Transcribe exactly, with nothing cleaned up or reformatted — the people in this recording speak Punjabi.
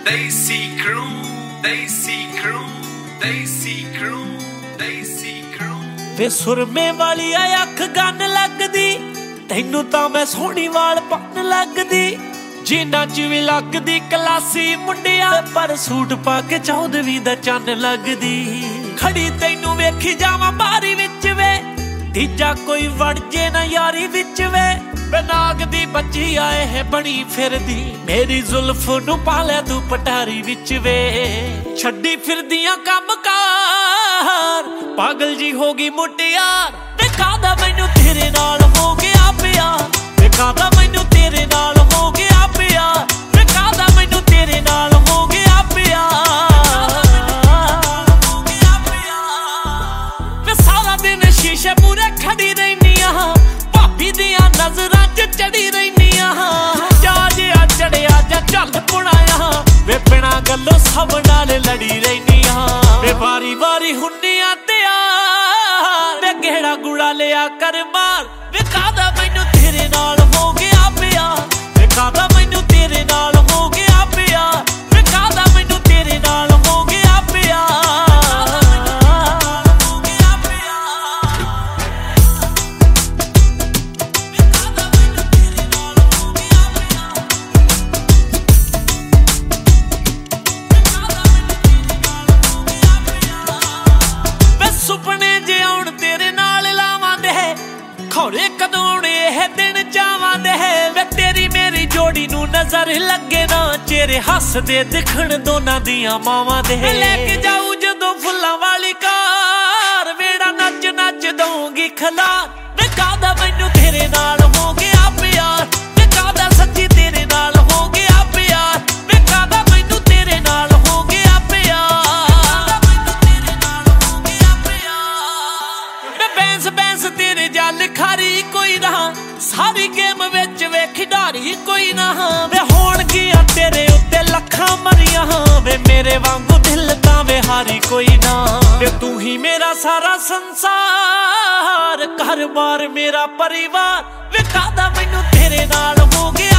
Desi Crew, Desi Crew, Desi Crew, Desi Crew। ਵੇ ਸੁਰਮੇ ਵਾਲੀ ਆ ਅੱਖ ਗੰਨ ਲੱਗਦੀ, ਤੈਨੂੰ ਤਾਂ ਮੈਂ ਸੋਹਣੀ ਵਾਲ ਪੰਨ ਲੱਗਦੀ, ਜਿੰਨਾ ਚ ਵੀ ਲੱਗਦੀ ਕਲਾਸੀ ਮੁੰਡਿਆ, ਪਰ ਸੂਟ ਪਾ ਕੇ ਚੌਦਵੀਂ ਦਾ ਚੰਨ ਲੱਗਦੀ। ਖੜੀ ਤੈਨੂੰ ਵੇਖੀ ਜਾਵਾਂ ਬਾਰੀ ਵਿੱਚ ਵੇ, ਤੀਜਾ ਕੋਈ ਵੜ ਜੇ ਨਾ ਯਾਰੀ ਵਿੱਚ ਵੇ। ਬਨਾਗ ਦੀ ਬੱਚੀ ਆਏ ਹੈ ਬਣੀ ਫਿਰਦੀ, ਮੇਰੀ ਜ਼ੁਲਫ ਨੂੰ ਪਾ ਲਿਆ ਤੂੰ ਪਟਾਰੀ ਵਿੱਚ ਵੇ। ਛੱਡੀ ਫਿਰਦੀਆਂ ਕੰਮ ਕਾਰ, ਪਾਗਲ ਜੀ ਹੋ ਗਈ ਮੁਟਿਆਰ। ਵੇਖਾਦਾ ਮੈਨੂੰ ਤੇਰੇ ਨਾਲ ਹੋ ਗਿਆ ਪਿਆਰ, ਵੇਖਾਦਾ ਮੈਨੂੰ ਤੇਰੇ ਨਾਲ ਹੋ ਗਿਆ ਪਿਆਰ, ਵੇਖਾਦਾ ਮੈਨੂੰ ਤੇਰੇ ਨਾਲ ਹੋ ਗਿਆ ਪਿਆਰ। ਵੇ ਸਾਰਾ ਦਿਨ ਸ਼ੀਸ਼ੇ ਮੂਰੇ ਖੜੀ ਰਹਿਨੀ ਆ, ਭਾਬੀ ਦੀਆਂ ਨਜ਼ਰਾਂ ਚ ਚੜੀ ਰਹਿਨੀ ਆ। ਜਾ ਜਿਆ ਚੜਿਆ ਜਾਂ ਚੱਲ ਪੁਣਾਇਆ, ਵੇ ਬਿਨਾਂ ਗੱਲੋਂ ਸਭ ਨਾਲ ਲੜੀ ਰਹਿਨੀ ਆ। ਵੇ ਵਾਰੀ ਵਾਰੀ ਹੁੰਨੀਆਂ ਤਿਆਰ, ਵੇ ਗੇੜਾ ਗੁੜਾ ਲਿਆ ਕਰ ਮਾਰ। ਵੇਖਾਦਾ ਮੈਨੂੰ ਤੇਰੇ ਨਾਲ ਹੋ ਗਿਆ ਪਿਆਰ, ਵੇਖਾਦਾ ਮੈਨੂੰ ਤੇਰੇ ਨਾਲ ਹੋ ਗਿਆ ਪਿਆਰ, ਵੇਖਾਦਾ ਮੈਨੂੰ ਤੇਰੇ ਨਾਲ ਹੋ ਗਿਆ ਪਿਆਰ। ਸੁਪਨੇ ਜੇ ਆਉਣ ਤੇਰੇ ਨਾਲ ਲਾਵਾਂ ਦੇ, ਖੌਰੇ ਕਦੋਂ ਆਉਣੇ ਇਹ ਦਿਨ ਚਾਵਾਂ ਦੇ। ਵੇ ਤੇਰੀ ਮੇਰੀ ਜੋੜੀ ਨੂੰ ਨਜ਼ਰ ਲੱਗੇ ਨਾ, ਚਿਹਰੇ ਹੱਸਦੇ ਦਿਖਣ ਦੋਨਾਂ ਦੀਆਂ ਮਾਵਾਂ ਦੇ। ਲੈ ਕੇ ਜਾਊ ਜਦੋਂ ਫੁੱਲਾਂ ਵਾਲੀ ਕਾਰ, ਵੇੜਾ ਨੱਚ ਨੱਚ ਦਊਂਗੀ ਖਲਾਰ। ਵੇਖਾਦਾ ਮੈਨੂੰ ਤੇਰੇ ਨਾਲ ਹੋ ਗਿਆ ਪਿਆਰ, ਵੇਖਾਦਾ ਸੱਚੀ ਤੇਰੇ ਨਾਲ ਹੋ ਗਿਆ ਪਿਆਰ, ਵੇਖਾਦਾ ਮੈਨੂੰ ਤੇਰੇ ਨਾਲ ਹੋ ਗਿਆ ਪਿਆਰ। ਬੈਂਸ ਬੈਂਸ ਤੇਰੇ ਜਲ ਖਾਰੀ ਕੋਈ ਨਾ, ਸਾਰੀ ਗੇਮ ਵਿੱਚ ਵੇ ਖਿਡਾਰੀ ਕੋਈ ਨਾ। ਵੇ ਹੋਣਗੀਆਂ ਤੇਰੇ ਉੱਤੇ ਲੱਖਾਂ ਮਰੀਆਂ, ਵੇ ਮੇਰੇ ਵਾਂਗੂ ਦਿਲ ਤਾਂ ਵੇ ਹਾਰੀ ਕੋਈ ਨਾ। ਵੇ ਤੂੰ ਹੀ ਮੇਰਾ ਸਾਰਾ ਸੰਸਾਰ, ਘਰ ਬਾਰ ਮੇਰਾ ਪਰਿਵਾਰ, ਵੇਖਾਦਾ ਮੈਨੂੰ ਤੇਰੇ ਨਾਲ ਹੋ ਗਿਆ